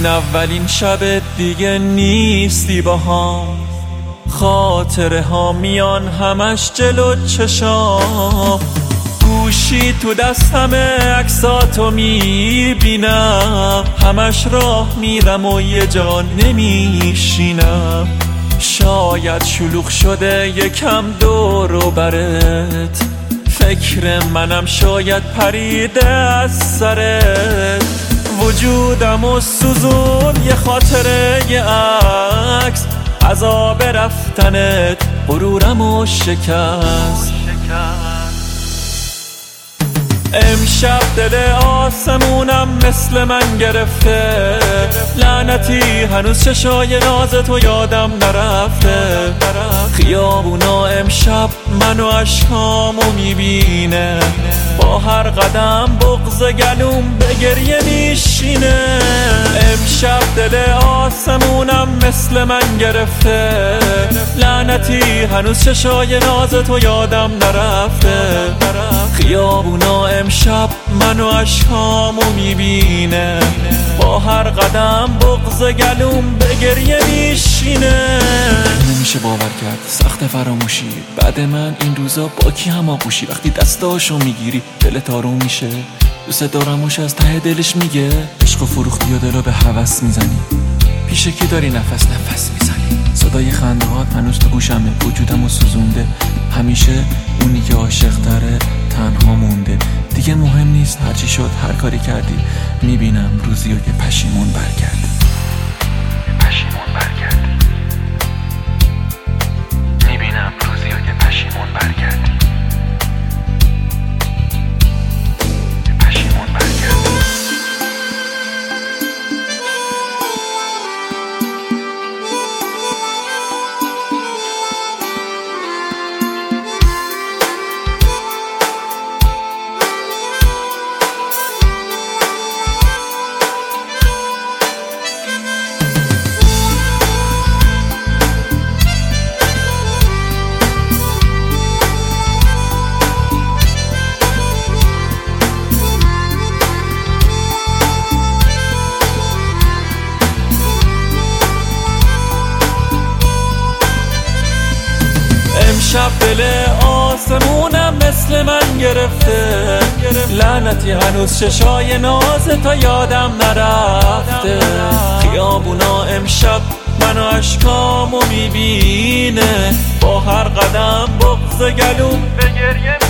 این اولین شب دیگه نیستی با هم، خاطره ها میان همش جلو چشام، گوشی تو دستمه عکساتو میبینم، همش راه میرم و یه جا نمیشینم. شاید شلوغ شده یکم دور و برت، فکر منم شاید پریده از سرت، وجودم و سوزون یه خاطره یه عکس، عذاب رفتنت غرورم و شکست. امشب دل آسمونم مثل من گرفته، لعنتی هنوز چشای نازتو یادم نرفته. خیابونا امشب منو عشقامو میبینه، با هر قدم بغض گلوم به گریه میشینه. امشب دل آسمونم مثل من گرفته، لعنتی هنوز چشای نازتو یادم نرفته. خیابونا امشب منو عشقامو میبینه، با هر قدم بغض گلوم به گریه میشینه. نمیشه باور کرد سخت فراموشی، بعد من این روزا با کی هماغوشی؟ وقتی دستاشو میگیری دلت آروم میشه، دوست دارمش از ته دلش میگه. عشق و فروختی و دلو به هوس میزنی، پیش کی داری نفس میزنی؟ صدای خنده هات هنوز تو گوشمه، وجودمو سوزونده. همیشه اونی که عاشق تره تنها مونده. دیگه مهم نیست هرچی شد هر کاری کردی، میبینم روزی و که پشیمون برگردی. میبینم روزی و که پشیمون برگردی. امشب دل آسمونم مثل من گرفته، لعنتی هنوز چشای نازتا یادم نرفته. خیابونا امشب منو عشقامو میبینه، با هر قدم بغض گلوم به گریه